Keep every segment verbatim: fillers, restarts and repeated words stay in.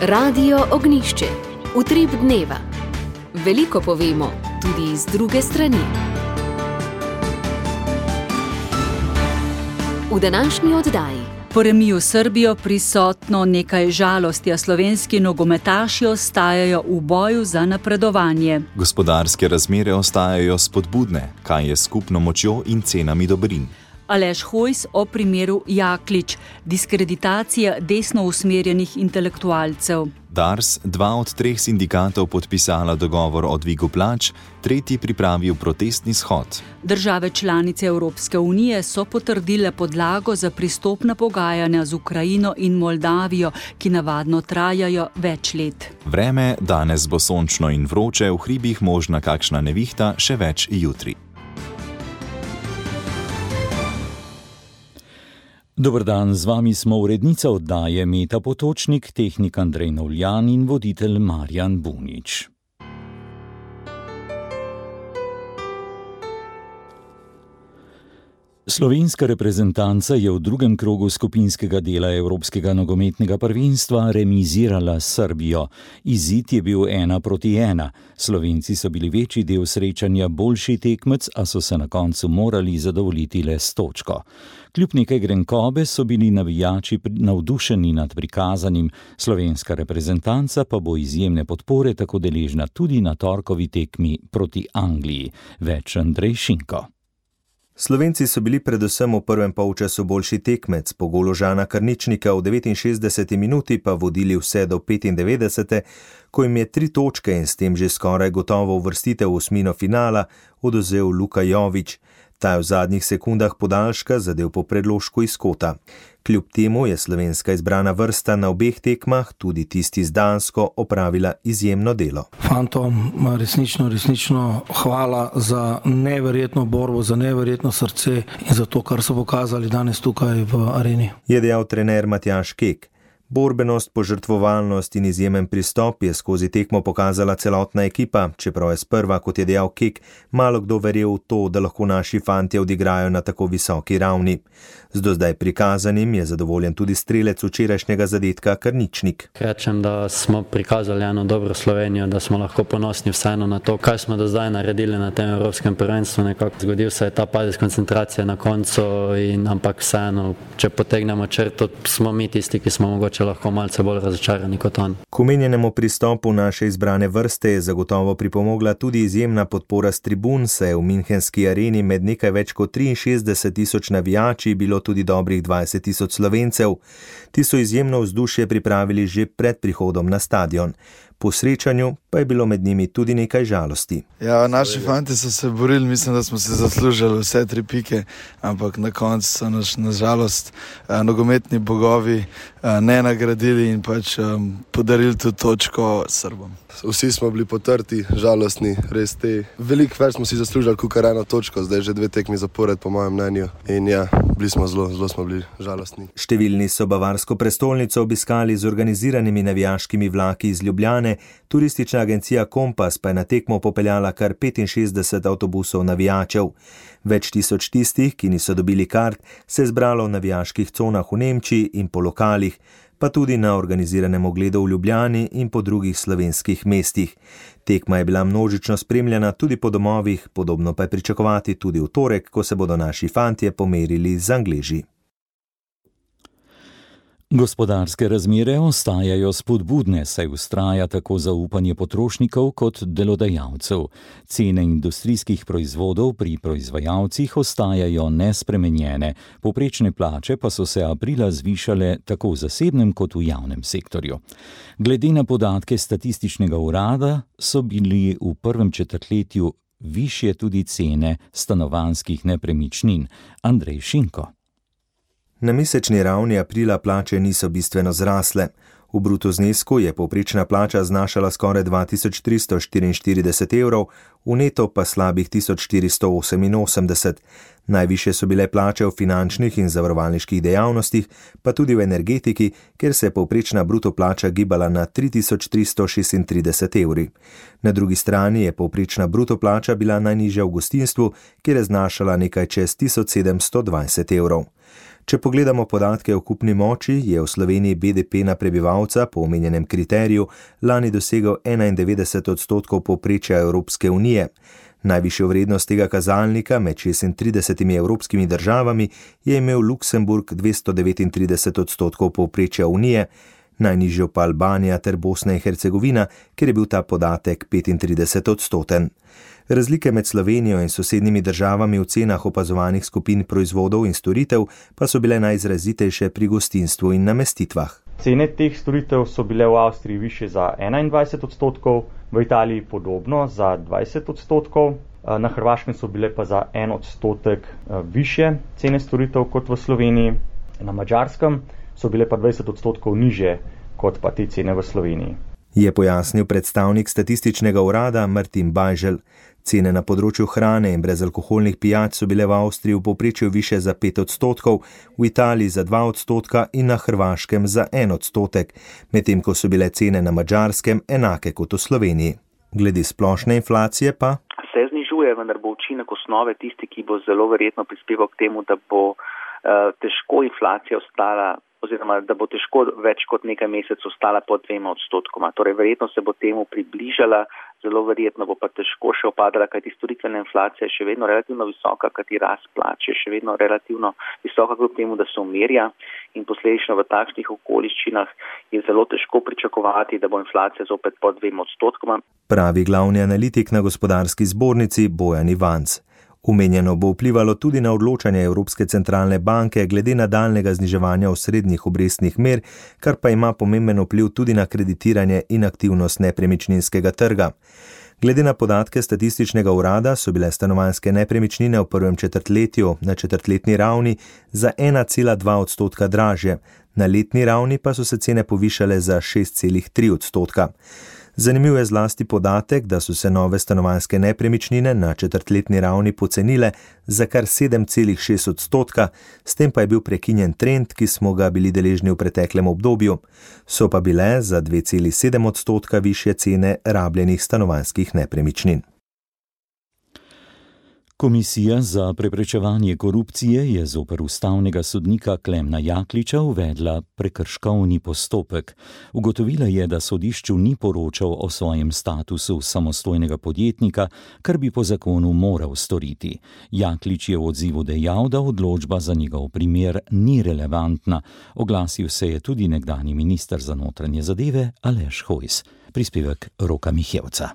Radio Ognjišče. Utrip dneva. Veliko povemo, tudi iz druge strani. V današnji oddaji. Po remiju s Srbijo prisotno nekaj žalosti, a slovenski nogometaši ostajajo v boju za napredovanje. Gospodarske razmere ostajajo spodbudne, kaj je skupno močjo in cenami dobrin. Aleš Hojs o primeru Jaklič, diskreditacija desno usmerjenih intelektualcev. Dars, dva od treh sindikatov podpisala dogovor o dvigu plač, tretji pripravil protestni shod. Države članice Evropske unije so potrdile podlago za pristopna pogajanja z Ukrajino in Moldavijo, ki navadno trajajo več let. Vreme, danes bo sončno in vroče, v hribih možna kakšna nevihta, še več jutri. Dober dan, z vami smo urednica oddaje Meta Potočnik, tehnik Andrej Novljan in voditelj Marjan Bunič. Slovenska reprezentanca je v drugem krogu skupinskega dela Evropskega nogometnega prvenstva remizirala s Srbijo. Izid je bil ena proti ena. Slovenci so bili večji del srečanja boljši tekmec, a so se na koncu morali zadovoljiti le s točko. Kljub nekaj grenkobe so bili navijači navdušeni nad prikazanim, slovenska reprezentanca pa bo izjemne podpore tako deležna tudi na torkovi tekmi proti Angliji. Več Andrej Šinko. Slovenci so bili predvsem v prvem polčasu boljši tekmec, po golu Žana Karničnika v devetinšestdeseti minuti pa vodili vse do petindevetdesete, ko jim je tri točke in s tem že skoraj gotovo uvrstitev v osmino finala odvzel Luka Jović. Ta je v zadnjih sekundah podaljška zadel po predložku iz kota. Kljub temu je slovenska izbrana vrsta na obeh tekmah, tudi tisti z Dansko, opravila izjemno delo. Fantom, resnično, resnično hvala za neverjetno borbo, za neverjetno srce in za to, kar so pokazali danes tukaj v areni. Je dejal trener Matjaž Kek. Borbenost, požrtvovalnost in izjemen pristop je skozi tekmo pokazala celotna ekipa, čeprav je sprva, kot je dejal Kek, malo kdo verjel v to, da lahko naši fantje odigrajo na tako visoki ravni. Z do zdaj prikazanim je zadovoljen tudi strelec včerajšnjega zadetka Karničnik. Rečem, da smo prikazali eno dobro Slovenijo, da smo lahko ponosni vseeno na to, kaj smo do zdaj naredili na tem evropskem prvenstvu. Nekako zgodil se je ta padec koncentracije na koncu, in, ampak vseeno, če potegnemo črto, smo mi tisti, ki smo mogoče lahko malce bolj razočarani kot on. K omenjenemu pristopu naše izbrane vrste je zagotovo pripomogla tudi izjemna podpora s tribun, saj je v Münchenski areni med nekaj več kot triinšestdeset tisoč navijači bilo tudi dobrih dvajset tisoč Slovencev. Ti so izjemno vzdušje pripravili že pred prihodom na stadion. Po srečanju pa je bilo med njimi tudi nekaj žalosti. Ja, naši fanti so se borili, mislim, da smo se zaslužili vse tri pike, ampak na koncu so naš, na žalost eh, nogometni bogovi eh, ne nagradili in pač eh, podarili tudi točko Srbom. Vsi smo bili potrti, žalostni, res te. Veliko več smo si zaslužili kakor eno točko, zdaj že dve tekmi zapored po mojem mnenju. In ja, bili smo zelo, zelo smo bili žalostni. Številni so bavarsko prestolnico obiskali z organiziranimi navijaškimi vlaki iz Ljubljane. Turistična agencija Kompas pa je na tekmo popeljala kar petinšestdeset avtobusov navijačev. Več tisoč tistih, ki niso dobili kart, se je zbralo v navijaških conah v Nemčiji in po lokalih, pa tudi na organiziranem ogledu v Ljubljani in po drugih slovenskih mestih. Tekma je bila množično spremljena tudi po domovih, podobno pa je pričakovati tudi v torek, ko se bodo naši fantje pomerili z Angleži. Gospodarske razmere ostajajo spodbudne, saj vztraja tako zaupanje potrošnikov kot delodajalcev. Cene industrijskih proizvodov pri proizvajalcih ostajajo nespremenjene, povprečne plače pa so se aprila zvišale tako v zasebnem kot v javnem sektorju. Glede na podatke statističnega urada so bili v prvem četrtletju višje tudi cene stanovanjskih nepremičnin. Andrej Šinko. Na mesečni ravni aprila plače niso bistveno zrasle. V bruto znesku je povprečna plača znašala skoraj dva tisoč tristo štiriinštirideset evrov, v neto pa slabih tisoč štiristo oseminosemdeset. Najvišje so bile plače v finančnih in zavarovalniških dejavnostih, pa tudi v energetiki, kjer se je povprečna bruto plača gibala na tri tisoč tristo šestintrideset evri. Na drugi strani je povprečna bruto plača bila najnižja v gostinstvu, kjer je znašala nekaj čez tisoč sedemsto dvajset evrov. Če pogledamo podatke o kupni moči, je v Sloveniji B D P na prebivalca po omenjenem kriteriju lani dosegel enaindevetdeset odstotkov povprečja Evropske unije. Najvišjo vrednost tega kazalnika med šestintridesetimi evropskimi državami je imel Luksemburg dvesto devetintrideset odstotkov povprečja unije, najnižjo pa Albanija ter Bosna in Hercegovina, kjer je bil ta podatek petintrideset odstoten. Razlike med Slovenijo in sosednjimi državami v cenah opazovanih skupin proizvodov in storitev pa so bile najizrazitejše pri gostinstvu in namestitvah. Cene teh storitev so bile v Avstriji višje za enaindvajset odstotkov, v Italiji podobno za dvajset odstotkov, na Hrvaškem so bile pa za en odstotek višje cene storitev kot v Sloveniji, na Madžarskem so bile pa dvajset odstotkov nižje kot pa te cene v Sloveniji. Je pojasnil predstavnik statističnega urada Martin Bajžel. Cene na področju hrane in brezalkoholnih pijač so bile v Avstriji v povprečju više za pet odstotkov, v Italiji za dva odstotka in na Hrvaškem za en odstotek, medtem ko so bile cene na Madžarskem enake kot v Sloveniji. Glede splošne inflacije pa se znižuje, vendar bo učinek osnove tisti, ki bo zelo verjetno prispeval k temu, da bo uh, težko inflacija ostala oziroma da bo težko več kot nekaj mesecev ostala pod dvema odstotkoma. Torej, verjetno se bo temu približala, zelo verjetno bo pa težko še opadala, kajti storitvena inflacija je še vedno relativno visoka, kajti rast plač je še vedno relativno visoka, kljub temu, da se umirja in posledično v takšnih okoliščinah je zelo težko pričakovati, da bo inflacija zopet pod dvema odstotkoma. Pravi glavni analitik na Gospodarski zbornici Bojan Ivanc. Omenjeno bo vplivalo tudi na odločanje Evropske centralne banke glede nadaljnjega zniževanja osrednjih obrestnih mer, kar pa ima pomemben vpliv tudi na kreditiranje in aktivnost nepremičninskega trga. Glede na podatke statističnega urada so bile stanovanjske nepremičnine v prvem četrtletju na četrtletni ravni za ena cela dva odstotka dražje, na letni ravni pa so se cene povišale za šest cela tri odstotka. Zanimiv je zlasti podatek, da so se nove stanovanjske nepremičnine na četrtletni ravni pocenile za kar sedem cela šest odstotka, s tem pa je bil prekinjen trend, ki smo ga bili deležni v preteklem obdobju. So pa bile za dve cela sedem odstotka višje cene rabljenih stanovanjskih nepremičnin. Komisija za preprečevanje korupcije je zoper ustavnega sodnika Klemna Jakliča uvedla prekrškovni postopek. Ugotovila je, da sodišču ni poročal o svojem statusu samostojnega podjetnika, kar bi po zakonu moral storiti. Jaklič je v odzivu dejal, da odločba za njegov primer ni relevantna. Oglasil se je tudi nekdanji minister za notranje zadeve Aleš Hojs. Prispevek Roka Mihevca.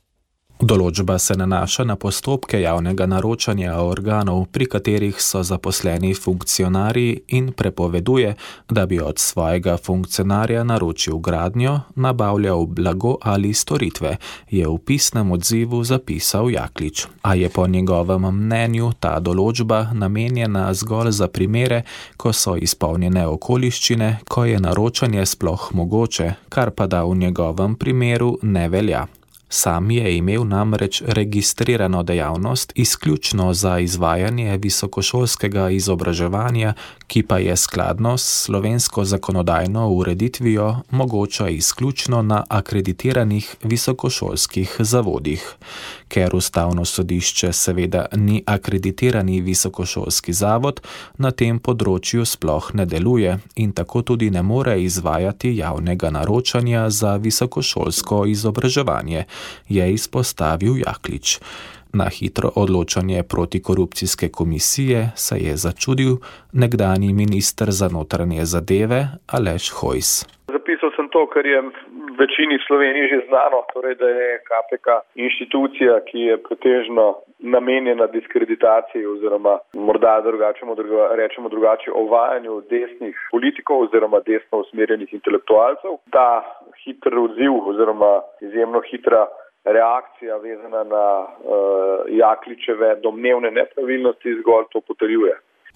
Določba se nanaša na postopke javnega naročanja organov, pri katerih so zaposleni funkcionarji in prepoveduje, da bi od svojega funkcionarja naročil gradnjo, nabavljal blago ali storitve, je v pisnem odzivu zapisal Jaklič. A je po njegovem mnenju ta določba namenjena zgolj za primere, ko so izpolnjene okoliščine, ko je naročanje sploh mogoče, kar pa da v njegovem primeru ne velja. Sam je imel namreč registrirano dejavnost izključno za izvajanje visokošolskega izobraževanja, ki pa je skladno s slovensko zakonodajno ureditvijo mogoča izključno na akreditiranih visokošolskih zavodih. Ker Ustavno sodišče seveda ni akreditirani visokošolski zavod, na tem področju sploh ne deluje in tako tudi ne more izvajati javnega naročanja za visokošolsko izobraževanje, je izpostavil Jaklič. Na hitro odločanje protikorupcijske komisije se je začudil nekdanji minister za notranje zadeve Aleš Hojs. Zapisal sem to, kar je večini Sloveniji že znano, torej da je K P K inštitucija, ki je pretežno namenjena diskreditaciji oziroma morda drugačemo, rečemo drugače ovajanju desnih politikov oziroma desno usmerjenih intelektualcev. Ta hiter odziv oziroma izjemno hitra reakcija vezana na uh, Jakličeve domnevne nepravilnosti zgolj to potrjuje.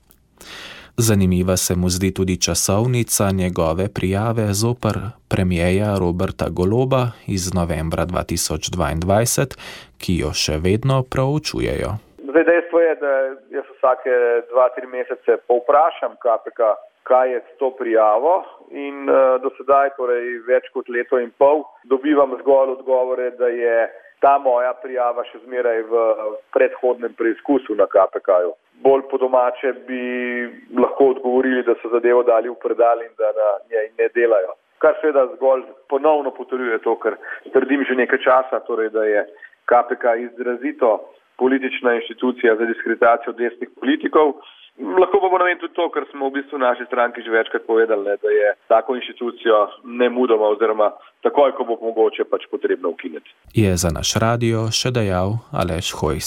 Zanimiva se mu zdi tudi časovnica njegove prijave zoper premierja Roberta Goloba iz novembra dva tisoč dvaindvajset, ki jo še vedno proučujejo. Zdaj, dejstvo je, da jaz vsake dva, tri mesece povprašam K P K, kaj je s to prijavo in uh, do sedaj, torej več kot leto in pol, dobivam zgolj odgovore, da je ta moja prijava še zmeraj v predhodnem preizkusu na K P K-ju. bolj po domače bi lahko odgovorili, da so zadevo dali v predal in da na njej ne delajo. Kar seveda zgolj ponovno potrjuje to, kar trdim že nekaj časa, torej da je K P K izrazito politična inštitucija za diskreditacijo desnih politikov. Lahko pa bo namen tudi to, kar smo v bistvu v naši stranki že večkrat povedali, ne, da je tako inštitucijo nemudoma oziroma takoj, ko bo mogoče pač potrebno ukiniti. Je za naš radio še dejal Aleš Hojs.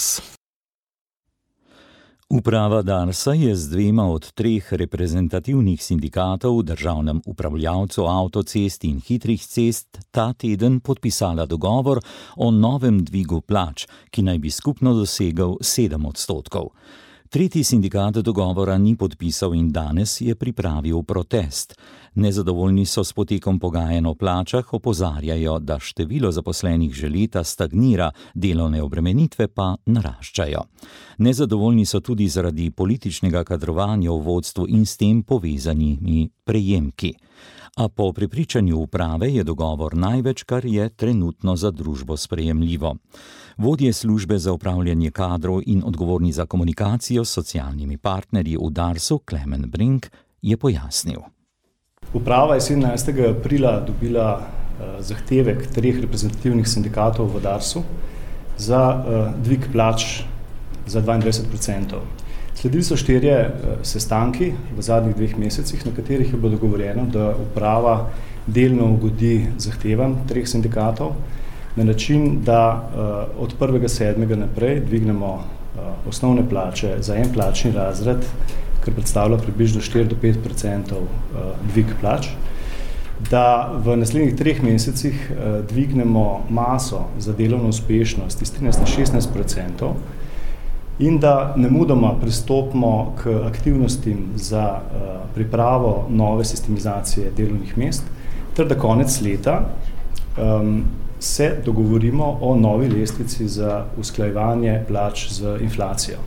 Uprava Darsa je z dvema od treh reprezentativnih sindikatov, državnem upravljavcu avtocest in hitrih cest, ta teden podpisala dogovor o novem dvigu plač, ki naj bi skupno dosegel sedem odstotkov. Tretji sindikat dogovora ni podpisal in danes je pripravil protest. Nezadovoljni so s potekom pogajanj o plačah, opozarjajo, da število zaposlenih že leta stagnira, delovne obremenitve pa naraščajo. Nezadovoljni so tudi zaradi političnega kadrovanja v vodstvu in s tem povezanimi prejemki. A po prepričanju uprave je dogovor največ, kar je trenutno za družbo sprejemljivo. Vodje službe za upravljanje kadrov in odgovorni za komunikacijo s socialnimi partnerji v Darsu, Klemen Brink, je pojasnil. Uprava je sedemnajstega aprila dobila uh, zahtevek treh reprezentativnih sindikatov v Darsu za uh, dvig plač za dvaindvajset procentov. Sledili so štirje uh, sestanki v zadnjih dveh mesecih, na katerih je bilo dogovorjeno, da uprava delno ugodi zahtevam treh sindikatov na način, da uh, od prvega sedmega naprej dvignemo uh, osnovne plače za en plačni razred, kar predstavlja približno štiri do pet procentov uh, dvig plač, da v naslednjih treh mesecih uh, dvignemo maso za delovno uspešnost iz trinajst na šestnajst procentov in da nemudoma pristopimo k aktivnostim za uh, pripravo nove sistemizacije delovnih mest, ter da konec leta um, se dogovorimo o novi lestvici za usklajevanje plač z inflacijo.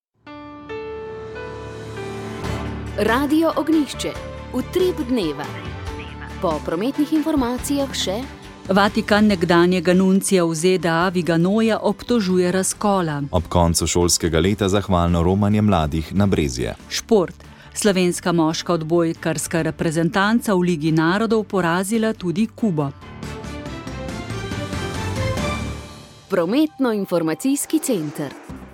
Radio Ognjišče, utrip dneva. Po prometnih informacijah še Vatikan nekdanjega nuncija v Z D A Viganoja obtožuje razkola. Ob koncu šolskega leta zahvalno romanje mladih na Brezje. Šport. Slovenska moška odbojkarska reprezentanca v Ligi narodov porazila tudi Kubo. Prometno-informacijski center.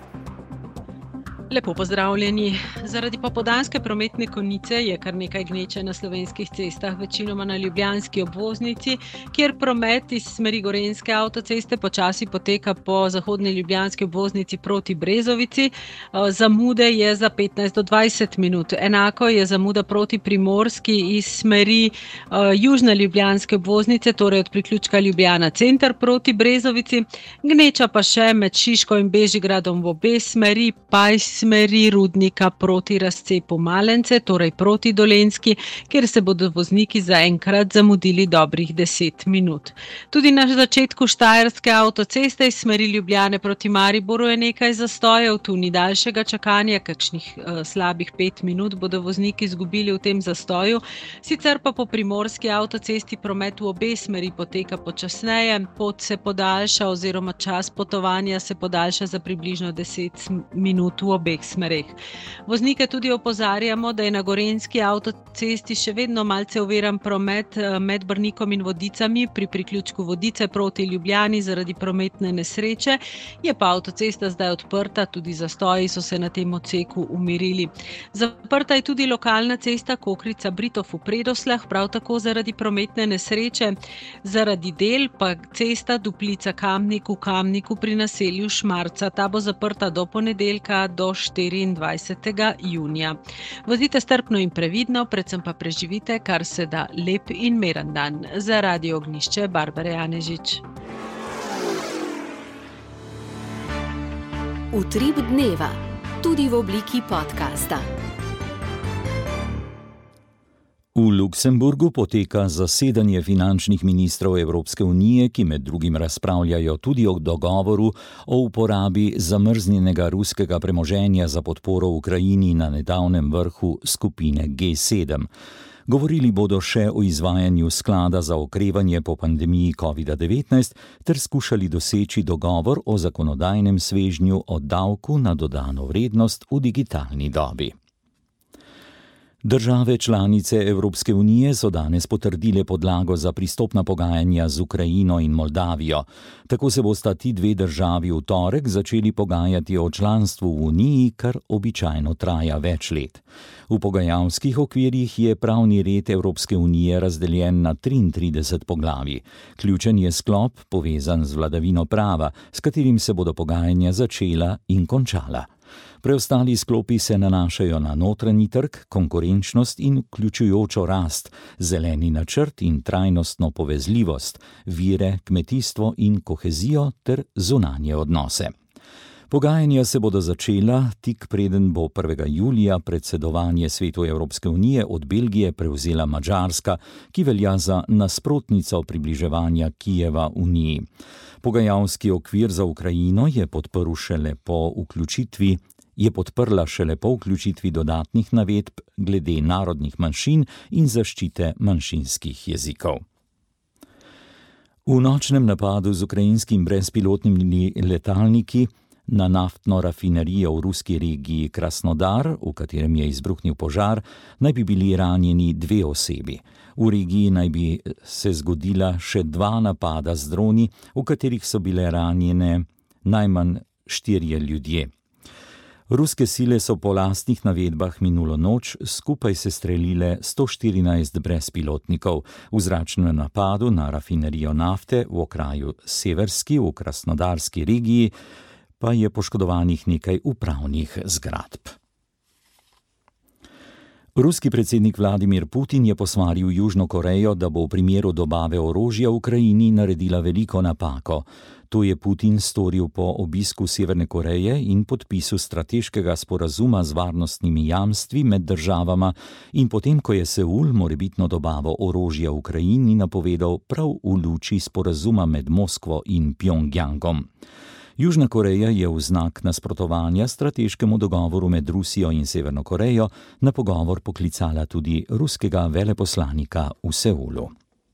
Lepo pozdravljeni. Zaradi popoldanske prometne konice je kar nekaj gneče na slovenskih cestah, večinoma na ljubljanski obvoznici, kjer promet iz smeri Gorenjske avtoceste počasi poteka po zahodni ljubljanski obvoznici proti Brezovici. Zamude je za petnajst do dvajset minut. Enako je zamuda proti Primorski iz smeri južne ljubljanske obvoznice, torej od priključka Ljubljana center proti Brezovici. Gneča pa še med Šiško in Bežigradom v obe smeri, pa iz smeri Rudnika proti razcepu Malence, torej proti Dolenjski, kjer se bodo vozniki zaenkrat zamudili dobrih deset minut. Tudi na začetku Štajerske avtoceste iz smeri Ljubljane proti Mariboru je nekaj zastojev, tu ni daljšega čakanja, kakšnih uh, slabih pet minut bodo vozniki izgubili v tem zastoju, sicer pa po Primorski avtocesti promet v obe smeri poteka počasneje, pot se podaljša oziroma čas potovanja se podaljša za približno deset minut v obeh smereh. Voznike tudi opozarjamo, da je na Gorenjski avtocesti še vedno malce oviran promet med Brnikom in Vodicami pri priključku Vodice proti Ljubljani zaradi prometne nesreče. Je pa avtocesta zdaj odprta, tudi zastoji so se na tem odseku umirili. Zaprta je tudi lokalna cesta Kokrica-Britov v Predosljah, prav tako zaradi prometne nesreče. Zaradi del pa cesta Duplica-Kamnik v Kamniku pri naselju Šmarca. Ta bo zaprta do ponedeljka do štiriindvajsetega junija. Vozite strpno in previdno, predvsem pa preživite kar se da lep in miren dan. Za Radio Ognjišče, Barbara Janežič. Utrip dneva, tudi v obliki podcasta. V Luksemburgu poteka zasedanje finančnih ministrov Evropske unije, ki med drugim razpravljajo tudi o dogovoru o uporabi zamrznjenega ruskega premoženja za podporo Ukrajini na nedavnem vrhu skupine G sedem. Govorili bodo še o izvajanju sklada za okrevanje po pandemiji covid devetnajst ter skušali doseči dogovor o zakonodajnem svežnju o davku na dodano vrednost v digitalni dobi. Države članice Evropske unije so danes potrdile podlago za pristopna pogajanja z Ukrajino in Moldavijo. Tako se bosta ti dve državi v torek začeli pogajati o članstvu v Uniji, kar običajno traja več let. V pogajalskih okvirjih je pravni red Evropske unije razdeljen na triintrideset poglavij. Ključen je sklop povezan z vladavino prava, s katerim se bodo pogajanja začela in končala. Preostali sklopi se nanašajo na notranji trg, konkurenčnost in vključujočo rast, zeleni načrt in trajnostno povezljivost, vire, kmetijstvo in kohezijo ter zunanje odnose. Pogajanja se bodo začela tik preden bo prvega julija predsedovanje Svetu Evropske unije od Belgije prevzela Madžarska, ki velja za nasprotnico približevanja Kijeva Uniji. Pogajalski okvir za Ukrajino je podprl šele po vključitvi je podprla šele po vključitvi dodatnih navedb glede narodnih manjšin in zaščite manjšinskih jezikov. V nočnem napadu z ukrajinskim brezpilotnimi letalniki na naftno rafinerijo v ruski regiji Krasnodar, v katerem je izbruhnil požar, naj bi bili ranjeni dve osebi. V regiji naj bi se zgodila še dva napada z droni, v katerih so bile ranjene najmanj štirje ljudje. Ruske sile so po lastnih navedbah minulo noč skupaj sestrelile sto štirinajst brezpilotnikov. V zračnem napadu na rafinerijo nafte v okraju Severski v Krasnodarski regiji pa je poškodovanih nekaj upravnih zgradb. Ruski predsednik Vladimir Putin je posvaril Južno Korejo, da bo v primeru dobave orožja Ukrajini naredila veliko napako. To je Putin storil po obisku Severne Koreje in podpisu strateškega sporazuma z varnostnimi jamstvi med državama in potem, ko je Seul morebitno dobavo orožja Ukrajini napovedal prav v luči sporazuma med Moskvo in Pjongjangom. Južna Koreja je v znak nasprotovanja strateškemu dogovoru med Rusijo in Severno Korejo na pogovor poklicala tudi ruskega veleposlanika v Seulu.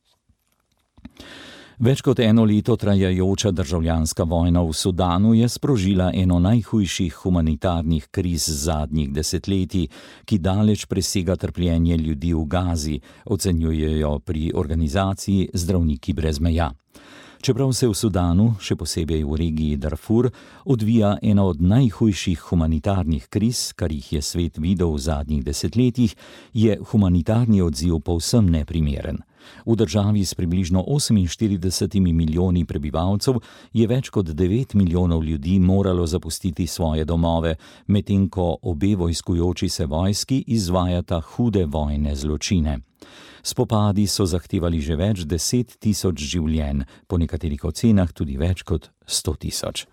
Več kot eno leto trajajoča državljanska vojna v Sudanu je sprožila eno najhujših humanitarnih kriz zadnjih desetletij, ki daleč presega trpljenje ljudi v Gazi, ocenjujejo pri organizaciji Zdravniki brez meja. Čeprav se v Sudanu, še posebej v regiji Darfur, odvija ena od najhujših humanitarnih kriz, kar jih je svet videl v zadnjih desetletjih, je humanitarni odziv povsem neprimeren. V državi s približno oseminštiridesetimi milijoni prebivalcev je več kot devet milijonov ljudi moralo zapustiti svoje domove, medtem ko obe vojskujoči se vojski izvajata hude vojne zločine. Spopadi so zahtevali že več deset tisoč življenj, po nekaterih ocenah tudi več kot sto tisoč.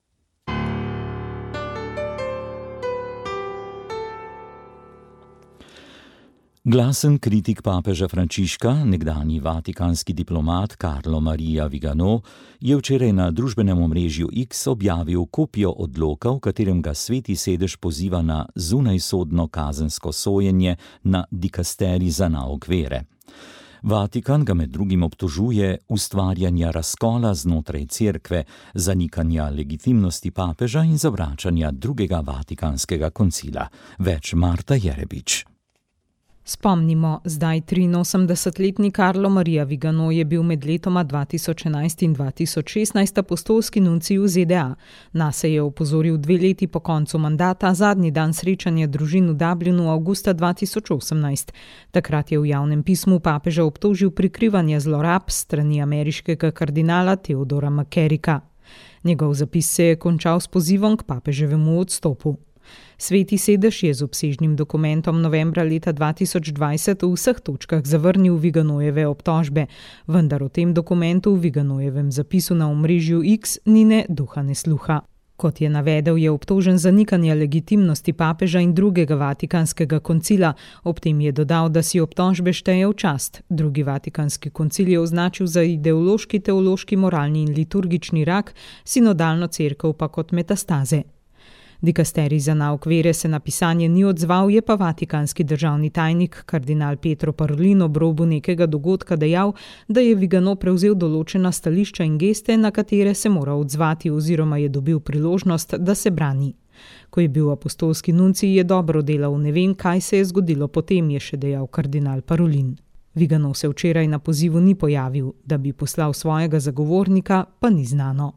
Glasen kritik papeža Frančiška, nekdanji vatikanski diplomat Carlo Maria Vigano, je včeraj na družbenem omrežju X objavil kopijo odloka, v katerem ga Sveti sedež poziva na zunajsodno kazensko sojenje na dikasteri za nauk vere. Vatikan ga med drugim obtožuje ustvarjanja razkola znotraj cerkve, zanikanja legitimnosti papeža in zavračanja drugega vatikanskega koncila. Več Marta Jerebič. Spomnimo, zdaj triinosemdesetletni Carlo Maria Vigano je bil med letoma dva tisoč enajst in dva tisoč šestnajst apostolski nuncij v Z D A. Nase je opozoril dve leti po koncu mandata, zadnji dan srečanja družin v Dublinu avgusta dva tisoč osemnajst. Takrat je v javnem pismu papeža obtožil prikrivanje zlorab strani ameriškega kardinala Theodora McCarricka. Njegov zapis se je končal s pozivom k papeževemu odstopu. Sveti sedež je z obsežnim dokumentom novembra leta dva tisoč dvajset v vseh točkah zavrnil Viganojeve obtožbe, vendar o tem dokumentu v Viganojevem zapisu na omrežju X ni ne duha ne sluha. Kot je navedel, je obtožen zanikanja legitimnosti papeža in drugega vatikanskega koncila, ob tem je dodal, da si obtožbe šteje v čast. Drugi vatikanski koncil je označil za ideološki, teološki, moralni in liturgični rak, sinodalno cerkev pa kot metastaze. Dikasterij za nauk vere se na pisanje ni odzval, je pa vatikanski državni tajnik kardinal Pietro Parolin ob robu nekega dogodka dejal, da je Vigano prevzel določena stališča in geste, na katere se mora odzvati oziroma je dobil priložnost, da se brani. Ko je bil apostolski nuncij, je dobro delal, ne vem, kaj se je zgodilo potem, je še dejal kardinal Parolin. Vigano se včeraj na pozivu ni pojavil, da bi poslal svojega zagovornika, pa ni znano.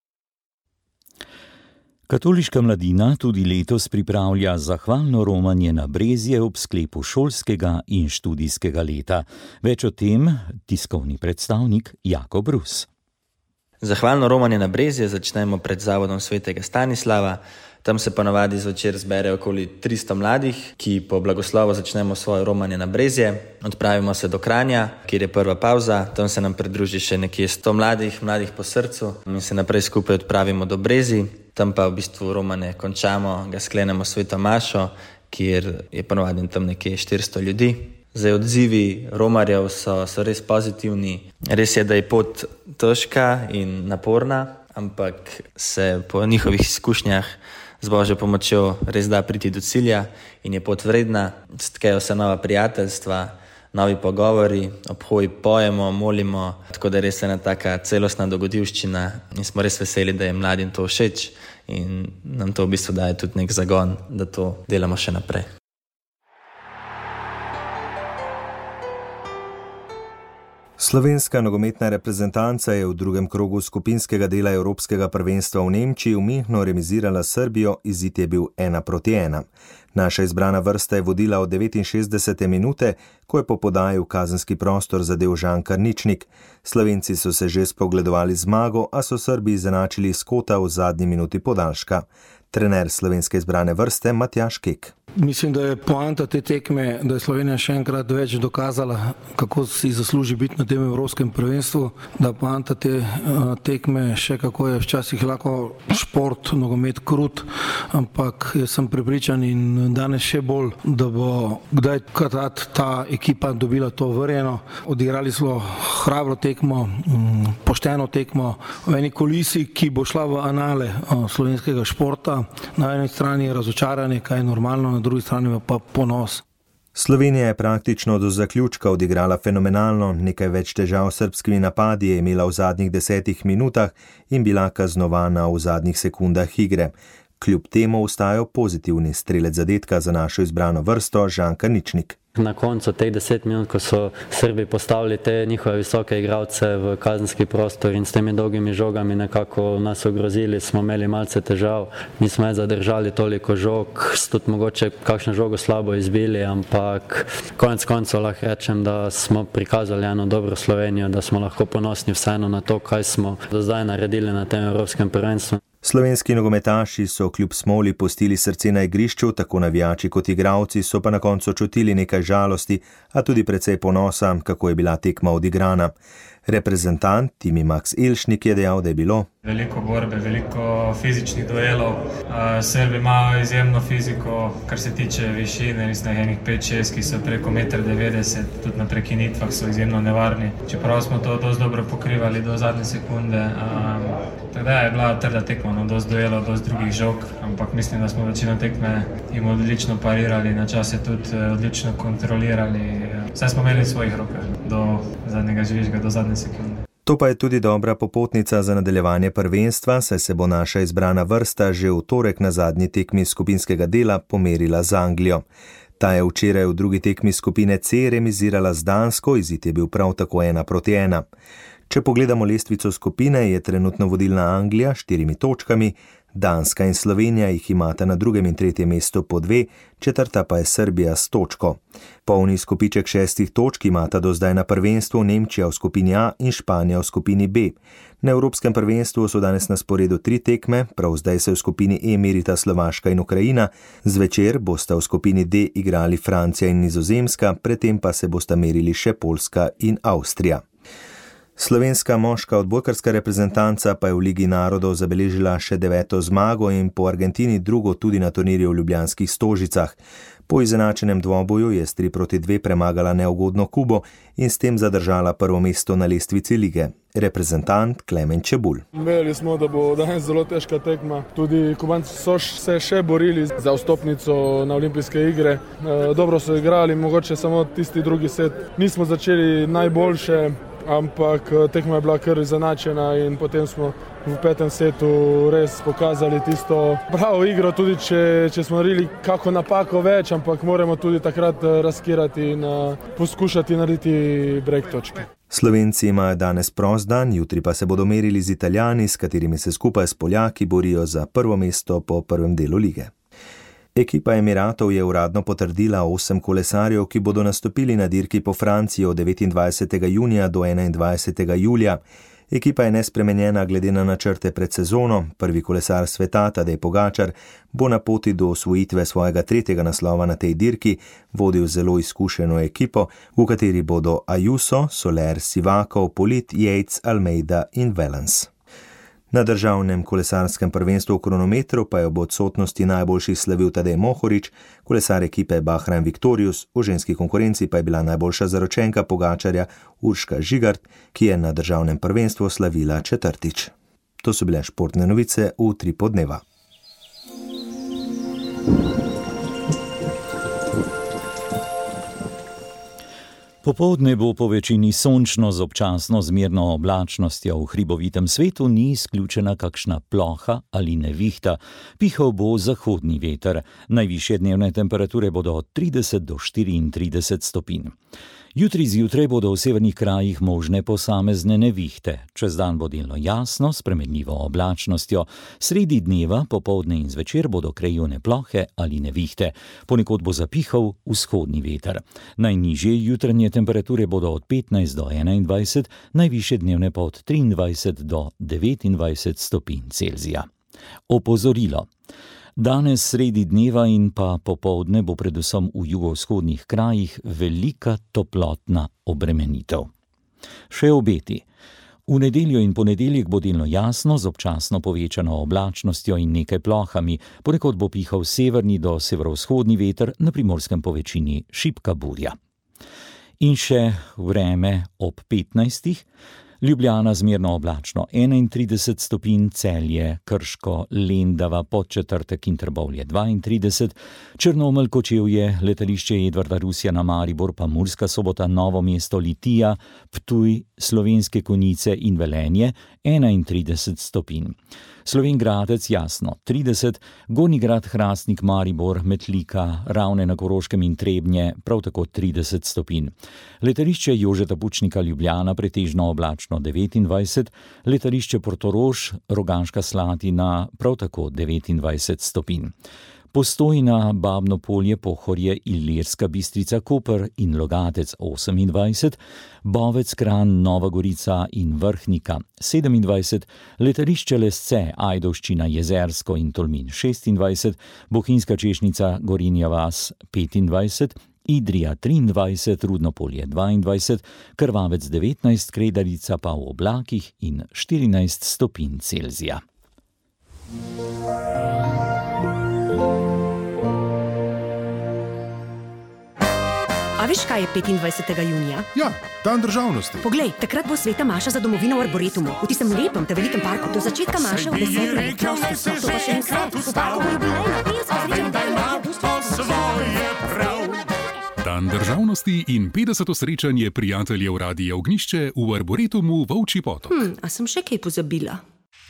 Katoliška mladina tudi letos pripravlja zahvalno romanje na Brezje ob sklepu šolskega in študijskega leta. Več o tem tiskovni predstavnik Jakob Rus. Zahvalno romanje na Brezje začnemo pred zavodom svetega Stanislava. Tam se ponavadi zvečer zbere okoli tristo mladih, ki po blagoslovu začnemo svoje romanje na Brezje. Odpravimo se do Kranja, kjer je prva pauza. Tam se nam pridruži še nekje sto mladih, mladih po srcu. Mi se naprej skupaj odpravimo do Brezij. Tam pa v bistvu romanje končamo, ga sklenemo sveto mašo, kjer je ponavadi tam nekje štiristo ljudi. Zdaj odzivi romarjev so, so res pozitivni. Res je, da je pot težka in naporna, ampak se po njihovih izkušnjah z Božjo pomočjo res da priti do cilja in je pot vredna. Stkejo se nova prijateljstva, novi pogovori, ob hoji pojemo, molimo, tako da je res ena taka celostna dogodivščina in smo res veseli, da je mladim to všeč in nam to v bistvu daje tudi nek zagon, da to delamo še naprej. Slovenska nogometna reprezentanca je v drugem krogu skupinskega dela Evropskega prvenstva v Nemčiji v Münchnu remizirala Srbijo, izid je bil ena proti ena. Naša izbrana vrsta je vodila od devetinšestdesete minute, ko je po podaji v kazenski prostor zadel Žan Karničnik. Slovenci so se že spogledovali zmago, a so Srbi izenačili s kota v zadnji minuti podaljška. Trener slovenske izbrane vrste Matjaž Kek. Mislim, da je poanta te tekme, da je Slovenija še enkrat več dokazala, kako si zasluži biti na tem evropskem prvenstvu, da poanta te uh, tekme še kako je včasih lahko šport, nogomet krut, ampak jaz sem prepričan in danes še bolj, da bo kdaj krat ta ekipa dobila to vrjeno. Odigrali smo hrabro tekmo, um, pošteno tekmo v eni kulisi, ki bo šla v anale uh, slovenskega športa. Na eni strani je razočaranje, kaj je normalno, na drugi strani pa ponos. Slovenija je praktično do zaključka odigrala fenomenalno, nekaj več težav s srbskimi napadi je imela v zadnjih desetih minutah in bila kaznovana v zadnjih sekundah igre. Kljub temu ostajajo pozitivni strelec zadetka za našo izbrano vrsto Žan Karničnik. Na koncu teh deset minut, ko so Srbi postavili te njihove visoke igralce v kazenski prostor in s temi dolgimi žogami nekako nas ogrozili, smo imeli malce težav. Nismo je zadržali toliko žog, tudi mogoče kakšno žogo slabo izbili, ampak konec koncev lahko rečem, da smo prikazali eno dobro Slovenijo, da smo lahko ponosni vseeno na to, kaj smo do zdaj naredili na tem evropskem prvenstvu. Slovenski nogometaši so kljub smoli pustili srce na igrišču, tako navijači kot igralci so pa na koncu čutili nekaj žalosti, a tudi precej ponosa, kako je bila tekma odigrana. Reprezentant Timi Max Ilšnik je dejal, da je bilo veliko borbe, veliko fizičnih duelov. Srbi imajo izjemno fiziko, kar se tiče višine, mislim, enih pet šest, ki so preko metra devetdeset, tudi na prekinitvah so izjemno nevarni. Čeprav smo to dosti dobro pokrivali do zadnje sekunde. Tako da je bila trda tekma, no, dosti duelov, dosti drugih žog, ampak mislim, da smo večino tekme jim odlično parirali, na čase tudi odlično kontrolirali. Vse smo imeli v svojih rokah do zadnjega žvižga, do zadnje sekunde. To pa je tudi dobra popotnica za nadaljevanje prvenstva, saj se bo naša izbrana vrsta že v torek na zadnji tekmi skupinskega dela pomerila z Anglijo. Ta je včeraj v drugi tekmi skupine C remizirala z Dansko, izid je bil prav tako ena proti ena. Če pogledamo lestvico skupine, je trenutno vodilna Anglija s štirimi točkami, Danska in Slovenija jih imata na drugem in tretjem mestu po dve, četrta pa je Srbija s točko. Polni skupiček šestih točk imata do zdaj na prvenstvu Nemčija v skupini A in Španija v skupini B. Na evropskem prvenstvu so danes na sporedu tri tekme, prav zdaj se v skupini E merita Slovaška in Ukrajina, zvečer bosta v skupini D igrali Francija in Nizozemska, predtem pa se bosta merili še Poljska in Avstrija. Slovenska moška odbojkarska reprezentanca pa je v Ligi narodov zabeležila še deveto zmago in po Argentini drugo tudi na turnirju v Ljubljanskih Stožicah. Po izenačenem dvoboju je s tri proti dve premagala neugodno Kubo in s tem zadržala prvo mesto na lestvici lige. Reprezentant Klemen Čebulj. Vedeli smo, da bo danes zelo težka tekma. Tudi Kubanci so se še borili za vstopnico na olimpijske igre. E, dobro so igrali, mogoče samo tisti drugi set. Nismo začeli najboljše, ampak tekma je bila kar izenačena in potem smo v petem setu res pokazali tisto pravo igro, tudi če, če smo naredili kako napako več, ampak moramo tudi takrat raskirati in poskušati narediti brejk točke. Slovenci imajo danes prost dan, jutri pa se bodo merili z Italijani, s katerimi se skupaj s Poljaki borijo za prvo mesto po prvem delu lige. Ekipa Emiratov je uradno potrdila osem kolesarjev, ki bodo nastopili na dirki po Franciji od devetindvajsetega junija do enaindvajsetega julija. Ekipa je nespremenjena glede na načrte pred sezono. Prvi kolesar sveta, Tadej Pogačar, bo na poti do osvojitve svojega tretjega naslova na tej dirki vodil zelo izkušeno ekipo, v kateri bodo Ayuso, Soler, Sivakov, Polit, Yates, Almeida in Valens. Na državnem kolesarskem prvenstvu v kronometru pa je ob odsotnosti najboljših slavil Tadej Mohorič, kolesar ekipe Bahrain Victorious, v ženski konkurenci pa je bila najboljša zaročenka Pogačarja Urška Žigart, ki je na državnem prvenstvu slavila četrtič. To so bile športne novice v tri podneva. Popoldne bo po večini sončno z občasno zmerno oblačnostjo, v hribovitem svetu ni izključena kakšna ploha ali nevihta, pihal bo zahodni veter, najvišje dnevne temperature bodo od trideset do štiriintrideset stopinj. Jutri zjutraj bodo v severnih krajih možne posamezne nevihte, čez dan bo delno jasno, s spremenljivo oblačnostjo, sredi dneva, popoldne in zvečer bodo krajevne plohe ali nevihte, ponekod bo zapihal vzhodni veter. Najnižje jutranje temperature bodo od petnajst do enaindvajset, najvišje dnevne pa od triindvajset do devetindvajset stopinj Celzija. Opozorilo. Danes sredi dneva in pa popoldne bo predvsem v jugovzhodnih krajih velika toplotna obremenitev. Še obeti. V nedeljo in ponedeljek bo delno jasno z občasno povečano oblačnostjo in nekaj plohami, ponekod bo pihal severni do severovzhodni veter, na Primorskem po večini šibka burja. In še vreme ob petnajstih. Ljubljana zmerno oblačno enaintrideset stopinj, Celje, Krško, Lendava, Podčetrtek in Trbovlje dvaintrideset, Črnomelj, Kočevje, letališče Edvarda Rusjana, Maribor pa Murska Sobota, Novo mesto, Litija, Ptuj, Slovenske Konjice in Velenje enaintrideset stopinj. Slovenj Gradec jasno trideset, Gornji Grad, Hrastnik, Maribor, Metlika, Ravne na Koroškem in Trebnje prav tako trideset stopinj. Letališče Jožeta Pučnika Ljubljana pretežno oblačno devetindvajset, letališče Portorož, Rogaška Slatina prav tako devetindvajset stopinj. Postojna, Babno Polje, Pohorje, Ilirska Bistrica, Koper in Logatec osemindvajset, Bovec, Kranj, Nova Gorica in Vrhnika sedemindvajset, letališče Lesce, Ajdovščina, Jezersko in Tolmin šestindvajset, Bohinjska Češnica, Gorenja vas petindvajset, Idrija triindvajset, Rudno Polje dvaindvajset, Krvavec devetnajst, Kredarica pa v oblakih in štirinajst stopinj Celzija. A veš, kaj je petindvajsetega junija? Ja, dan državnosti. Poglej, takrat bo sveta maša za domovino v Arboretumu, v tistem lepem, te velikem parku, do začetka maše v desetem. To pa še enkrat, v parku bo jubilejna pevska srečna, da ima to svoje prav. Dan državnosti in petdeseto srečanje prijateljev Radia Ognjišče v Arboretumu Volčji Potok. Hm, a sem še kaj pozabila?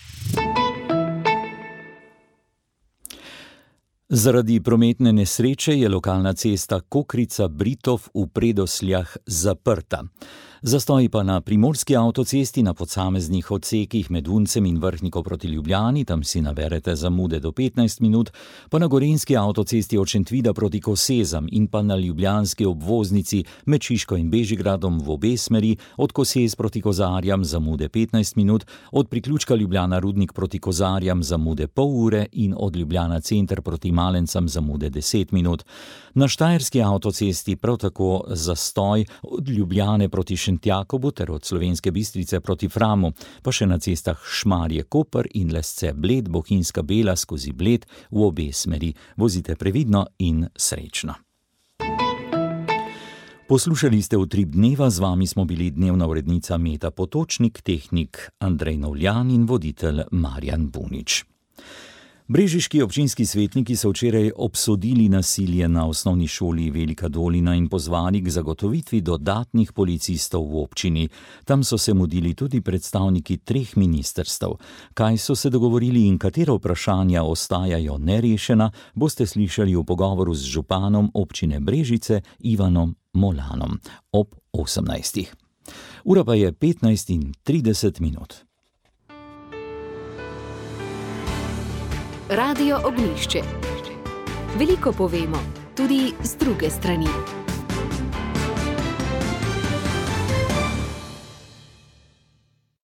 Zaradi prometne nesreče je lokalna cesta Kokrica-Britov v Predosljah zaprta. Zastoji pa na primorski avtocesti na posameznih odsekih med Uncem in Vrhniko proti Ljubljani, tam si naberete zamude do petnajst minut, pa na gorenjski avtocesti od Šentvida proti Kosezam in pa na ljubljanski obvoznici med Šiško in Bežigradom v obe smeri, od Kosez proti Kozarjam zamude petnajst minut, od priključka Ljubljana Rudnik proti Kozarjam zamude pol ure in od Ljubljana Center proti Malencam zamude deset minut. Na štajerski avtocesti prav tako zastoj od Ljubljane proti Šentjakobu ter od Slovenske Bistrice proti Framu, pa še na cestah Šmarje-Koper in Lesce-Bled, Bohinjska Bela skozi Bled v obe smeri. Vozite previdno in srečno. Poslušali ste Utrip dneva, z vami smo bili dnevna urednica Meta Potočnik, tehnik Andrej Novljan in voditelj Marjan Bunič. Brežiški občinski svetniki so včeraj obsodili nasilje na osnovni šoli Velika Dolina in pozvali k zagotovitvi dodatnih policistov v občini. Tam so se mudili tudi predstavniki treh ministrstev. Kaj so se dogovorili in katera vprašanja ostajajo nerešena, boste slišali v pogovoru z županom občine Brežice Ivanom Molanom ob osemnajstih. Ura pa je petnajst in trideset minut. Radio Ognjišče. Veliko povemo, tudi z druge strani.